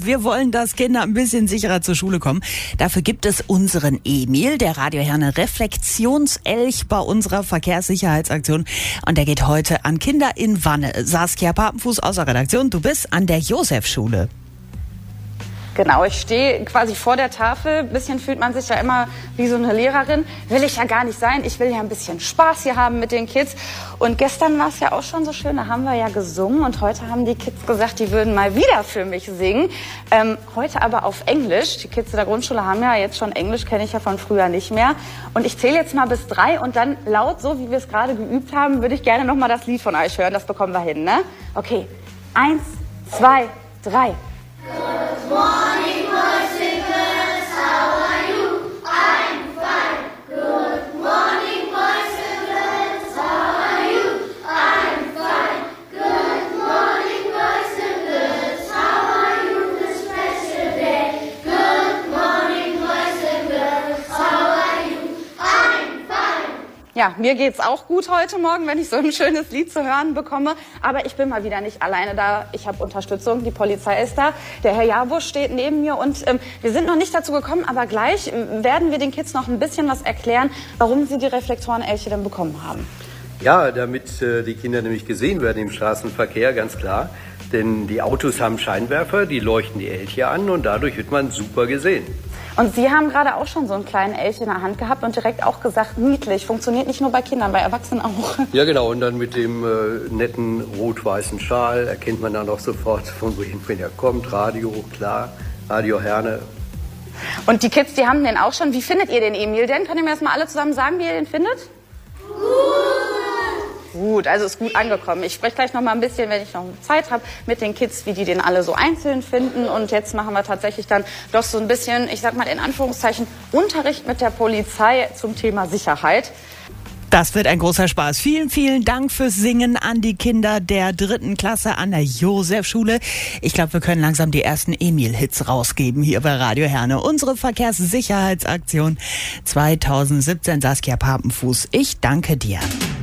Wir wollen, dass Kinder ein bisschen sicherer zur Schule kommen. Dafür gibt es unseren Emil, der Radio Herne Reflexionselch bei unserer Verkehrssicherheitsaktion. Und der geht heute an Kinder in Wanne. Saskia Papenfuß aus der Redaktion, du bist an der Josefschule. Genau, ich stehe quasi vor der Tafel. Ein bisschen fühlt man sich ja immer wie so eine Lehrerin. Will ich ja gar nicht sein. Ich will ja ein bisschen Spaß hier haben mit den Kids. Und gestern war es ja auch schon so schön, da haben wir ja gesungen. Und heute haben die Kids gesagt, die würden mal wieder für mich singen. Heute aber auf Englisch. Die Kids in der Grundschule haben ja jetzt schon Englisch, kenne ich ja von früher nicht mehr. Und ich zähle jetzt mal bis 3 und dann laut, so wie wir es gerade geübt haben, würde ich gerne noch mal das Lied von euch hören. Das bekommen wir hin, ne? Okay, 1, 2, 3. Good morning, boys and girls, how are you? I'm fine. Good morning, boys and girls, how are you? I'm fine. Good morning, boys and girls, how are you this special day? Good morning, boys and girls, how are you? I'm fine. Ja, mir geht's auch gut heute Morgen, wenn ich so ein schönes Lied zu hören bekomme. Aber ich bin mal wieder nicht alleine da. Ich habe Unterstützung, die Polizei ist da. Der Herr Jabusch steht neben mir und wir sind noch nicht dazu gekommen, aber gleich werden wir den Kids noch ein bisschen was erklären, warum sie die Reflektorenelche denn bekommen haben. Ja, damit die Kinder nämlich gesehen werden im Straßenverkehr, ganz klar. Denn die Autos haben Scheinwerfer, die leuchten die Elche an und dadurch wird man super gesehen. Und Sie haben gerade auch schon so einen kleinen Elch in der Hand gehabt und direkt auch gesagt, niedlich. Funktioniert nicht nur bei Kindern, bei Erwachsenen auch. Ja genau, und dann mit dem netten rot-weißen Schal erkennt man dann auch sofort, von wohin er kommt. Radio, klar, Radio Herne. Und die Kids, die haben den auch schon. Wie findet ihr den Emil denn? Könnt ihr mir das mal alle zusammen sagen, wie ihr den findet? Gut, also ist gut angekommen. Ich spreche gleich noch mal ein bisschen, wenn ich noch Zeit habe, mit den Kids, wie die den alle so einzeln finden. Und jetzt machen wir tatsächlich dann doch so ein bisschen, ich sag mal in Anführungszeichen, Unterricht mit der Polizei zum Thema Sicherheit. Das wird ein großer Spaß. Vielen, vielen Dank fürs Singen an die Kinder der 3. Klasse an der Josefschule. Ich glaube, wir können langsam die ersten Emil-Hits rausgeben hier bei Radio Herne. Unsere Verkehrssicherheitsaktion 2017. Saskia Papenfuß, ich danke dir.